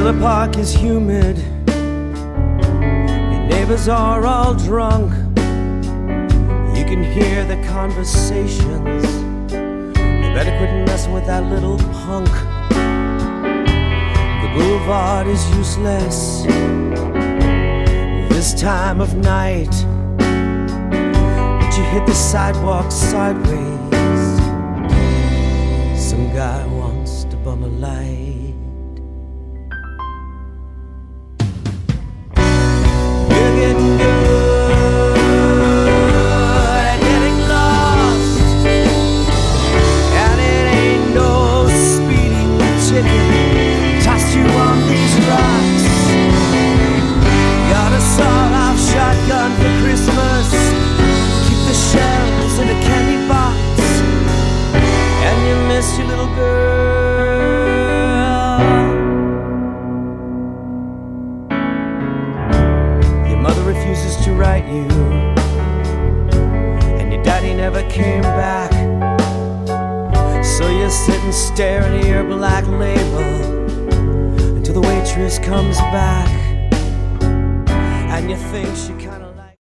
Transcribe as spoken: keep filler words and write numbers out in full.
Trailer park is humid, your neighbors are all drunk. You can hear the conversations. You better quit messing with that little punk. The boulevard is useless this time of night, but you hit the sidewalk sideways. Some guy wants to bum a light. You're getting good at getting lost, and it ain't no speeding ticket tossed you on these rocks. Got a sawed-off shotgun for Christmas, keep the shells in a candy box, and you miss your little girl. Your mother refuses to write you, and your daddy never came back. So you sit and stare into your black label until the waitress comes back, and you think she kinda